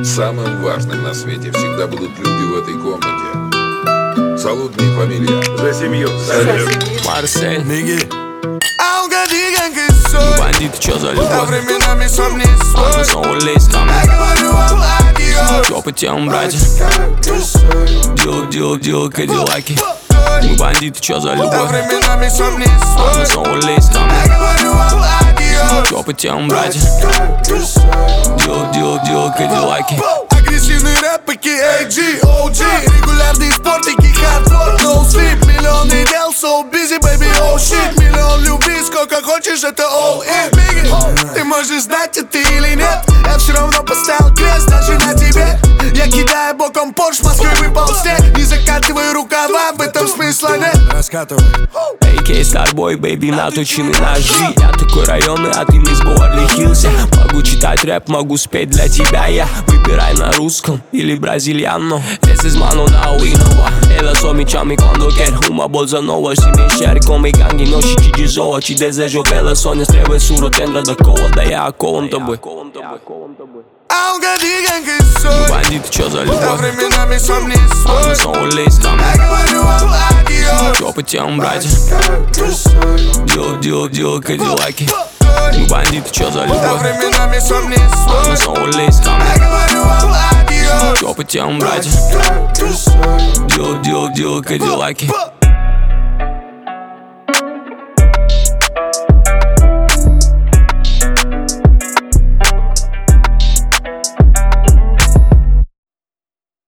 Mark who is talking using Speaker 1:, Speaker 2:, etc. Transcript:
Speaker 1: Самым важным на свете всегда будут люди в этой комнате. Салутные фамилия. За семью.
Speaker 2: Марсель,
Speaker 3: Aunque digan que soy
Speaker 2: бандит, чё за
Speaker 3: a
Speaker 2: любовь?
Speaker 3: временами сам не свой.
Speaker 2: Снова лезь ко мне,
Speaker 3: Я говорю вам адиос.
Speaker 2: чё по тем, братья?
Speaker 3: Que soy
Speaker 2: Дил, кадиллаки. Мы бандиты, чё за
Speaker 3: a
Speaker 2: любовь?
Speaker 3: временами сам не свой.
Speaker 2: Снова лезь ко мне,
Speaker 3: Я говорю вам адиос.
Speaker 2: чё по тем, братья?
Speaker 3: Que soy
Speaker 2: Дил, кадиллаки.
Speaker 3: Агрессивный рэп, AKG, OG. Регулярный спортики, хардкор, no sleep. Миллионы дел, so busy, baby, oh shit. Миллион любви, сколько хочешь, это all in. Biggie, ты можешь знать это или нет, я все равно поставил крест даже на тебе. Я кидаю боком Порш, в Москве выпал снег. Не закатывай рукава, в этом смысла нет. Раскатывай.
Speaker 2: AK Старбой, бэйби, наточены ножи. Я такой районный, а ты мисс Беверли Хиллз. Могу читать рэп, могу спеть для тебя. Я выбирай на русском или бразильяно. This is mano now we know. Ela só me chama quando quer uma bolsa nova. Se mexer com e gangue, não te desoa. Te desejo bela, sonhas, travessura, tendra da coa. Daí a coa, тобой.
Speaker 3: Aunque digan que soy
Speaker 2: Бандит, чё за
Speaker 3: a
Speaker 2: любовь?
Speaker 3: временами сам не свой.
Speaker 2: Снова лезь ко мне,
Speaker 3: Я говорю вам адиос.
Speaker 2: чё по тем, братья?
Speaker 3: Que soy
Speaker 2: Дил, кадиллаки. Мы бандиты, чё за
Speaker 3: a
Speaker 2: любовь?
Speaker 3: временами сам не свой.
Speaker 2: Снова лезь ко мне,
Speaker 3: Я говорю вам адиос.
Speaker 2: чё по тем, братья?
Speaker 3: Que soy
Speaker 2: Дил, кадиллаки.